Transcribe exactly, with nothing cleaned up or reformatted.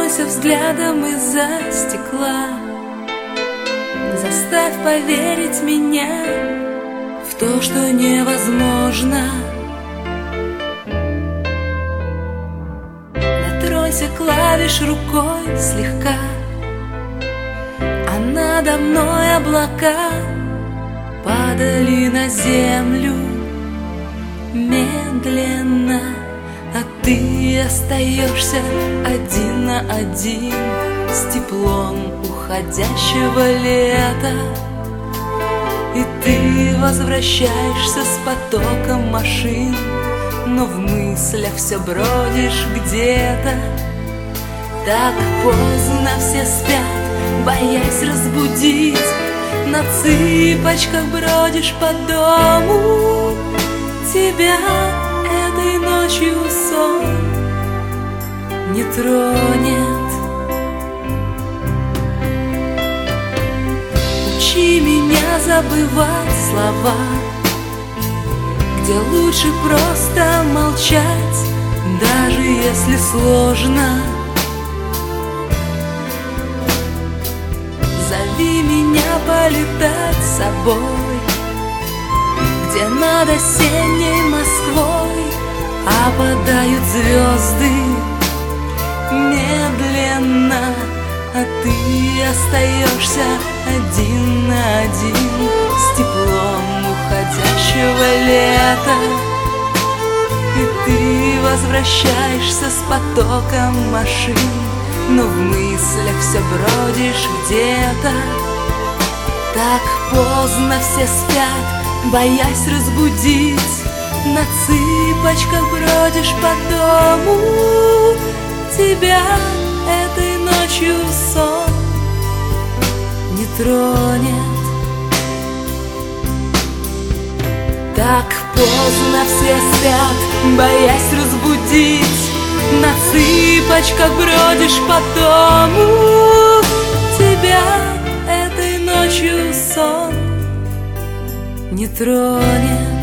Закройся взглядом из-за стекла, заставь поверить меня в то, что невозможно. Дотронься клавиш рукой слегка, а надо мной облака падали на землю медленно, а ты остаешься один на один с теплом уходящего лета. И ты возвращаешься с потоком машин, но в мыслях все бродишь где-то. Так поздно все спят, боясь разбудить, на цыпочках бродишь по дому. Тебя этой ночью сон не тронет. Учи меня забывать слова, где лучше просто молчать, даже если сложно. Зови меня полетать с собой, где над осенней Москвой опадают звезды медленно, а ты остаешься один на один с теплом уходящего лета. И ты возвращаешься с потоком машин, но в мыслях все бродишь где-то. Так поздно все спят, боясь разбудить, на цыпочках бродишь по дому. Тебя этой ночью сон не тронет. Так поздно все спят, боясь разбудить, на цыпочках бродишь по дому. Тебя этой ночью сон не тронет.